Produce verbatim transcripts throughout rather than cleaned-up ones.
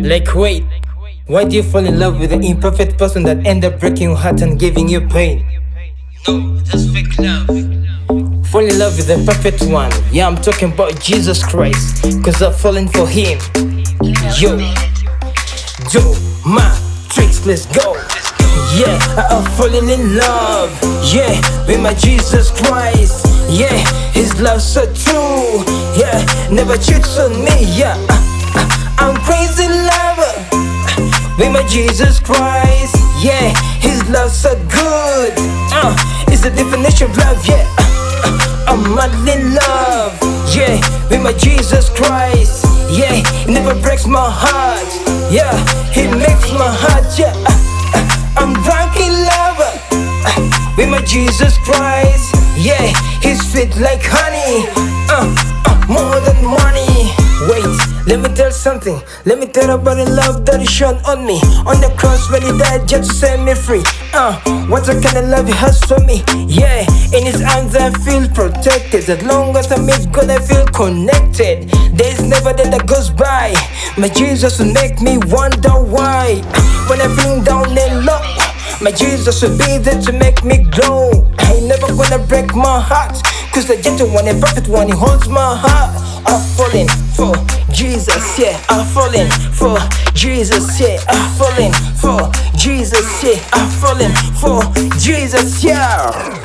Like wait, why do you fall in love with an imperfect person that end up breaking your heart and giving you pain? No, that's fake love. Fall in love with the perfect one. Yeah, I'm talking about Jesus Christ, cause I've fallen for him. Yo, do my tricks, let's go. Yeah, I'm falling in love. Yeah, with my Jesus Christ. Yeah, his love's so true. Yeah, never cheats on me. Yeah, uh, uh, I'm crazy lover with my Jesus Christ. Yeah, his love's so good. Uh, it's the definition of love. Yeah, uh, uh, I'm madly in love. Yeah, with my Jesus Christ. Yeah, he never breaks my heart. Yeah, he makes my heart. Yeah, uh, uh, I'm drunk in love uh, with my Jesus Christ. Yeah, he's sweet like honey. Uh, uh, more than money. Wait, let me tell something. Let me tell about the love that he shone on me. On the cross when he died just to set me free. Uh, what a kind of love he has for me. Yeah, in his arms I feel protected. As long as I meet God I feel connected. There's never a day that goes by my Jesus will make me wonder why. When I'm feeling down and low, my Jesus will be there to make me glow. I ain't never gonna break my heart, cause the gentle one, the perfect one, he holds my heart. I'm falling for Jesus, yeah. I'm falling for Jesus, yeah. I'm falling for Jesus, yeah. I'm falling for Jesus, yeah.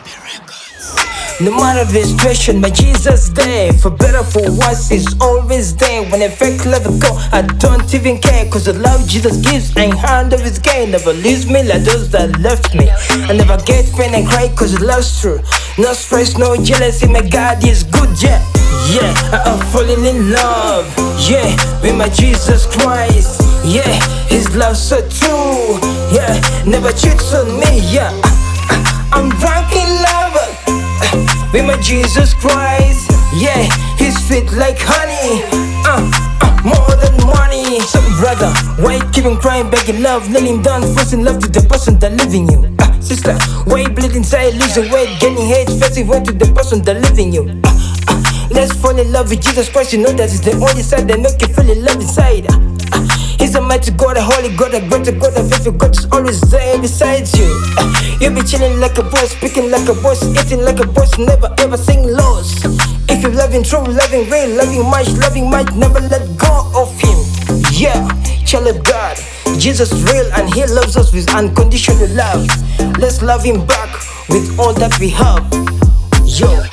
No matter the situation, my Jesus there. For better, for worse, he's always there. When I fake love go, I don't even care. Cause the love Jesus gives ain't hand of his gain. Never leaves me like those that left me. I never get pain and cry cause the love's true. No stress, no jealousy, my God is good, yeah. Yeah, I'm falling in love. Yeah, with my Jesus Christ. Yeah, his love's so true. Yeah, never cheats on me, yeah. I'm drunk in love with my Jesus Christ. Yeah, he's sweet like honey. Uh, uh, more than money. So brother, why you keep on crying, begging love, kneeling down, forcing love to the person that living you? Uh, sister, why you bleeding inside, losing weight, gaining hate, facing way to the person that living you? Uh, uh, let's fall in love with Jesus Christ. You know that is the only side that make you feel in love inside. Uh, uh, He's a mighty God, a holy God, a greater God, a faithful God is always there beside you. Uh, you be chilling like a boss, speaking like a boss, eating like a boss, never ever sing lows. If you're loving true, loving real, loving much, loving might, never let go of him. Yeah, child of God, Jesus is real and he loves us with unconditional love. Let's love him back with all that we have. Yo.